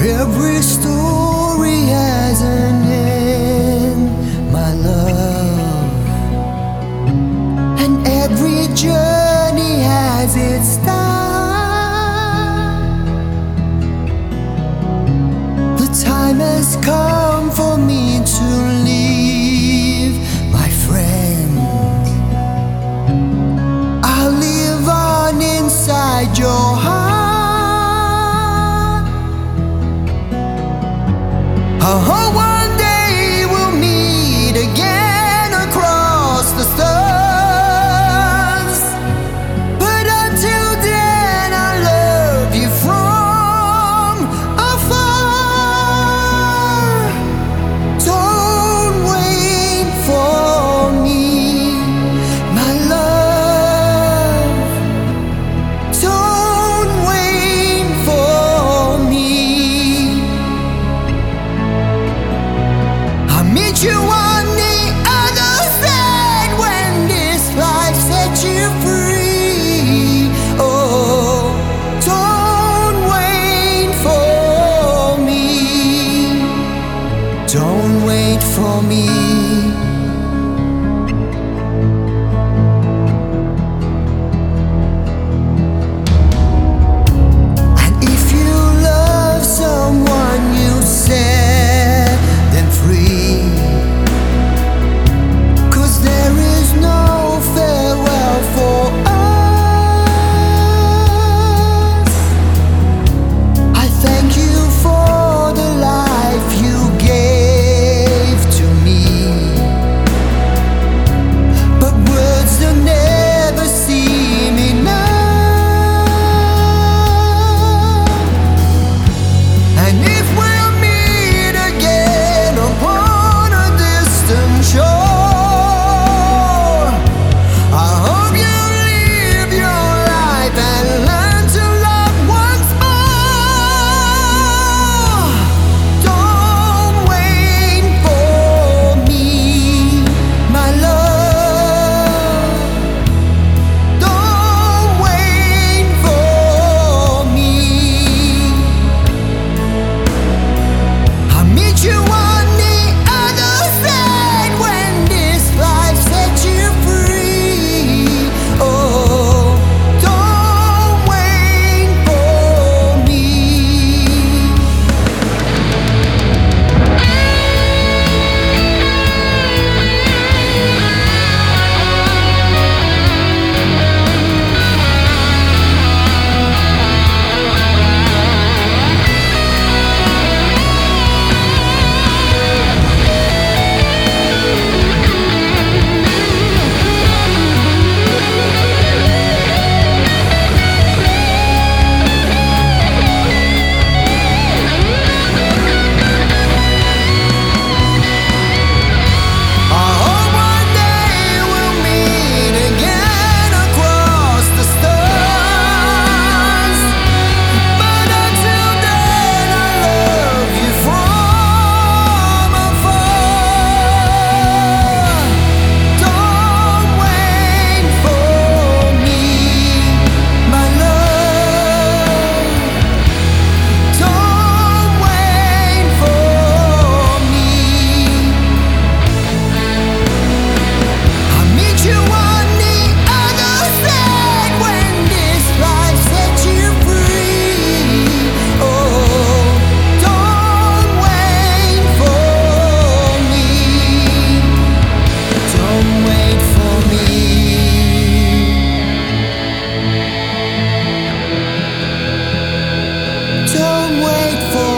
Every story has an end, my love, and every journey has its start. The time has come for me to leave, my friend. I'll live on inside your heart. I hope one day we'll meet again across the stars. But until then, I love you from afar. Don't wait for me, my love. Don't wait for me. I'll meet you on the other side when this life sets you free. Oh, don't wait for me. Don't wait for me. And if you love someone, you set them free. 'Cause there is no farewell for us. I thank you for the life you gave to me, but words will never seem enough. And if we'll meet again upon a distant shore, I hope you live your life and learn to love once more. Don't wait for me, my love. Don't wait for me. I'll meet you on the other side when this life sets you free. Oh, don't wait for me. I hope one day we'll meet again across the stars. But until then, I love you from afar. Don't wait for me, my love. Don't wait for me. I'll meet you on the other side when this life sets you free. Oh, don't wait for me. Don't wait for me. Don't wait for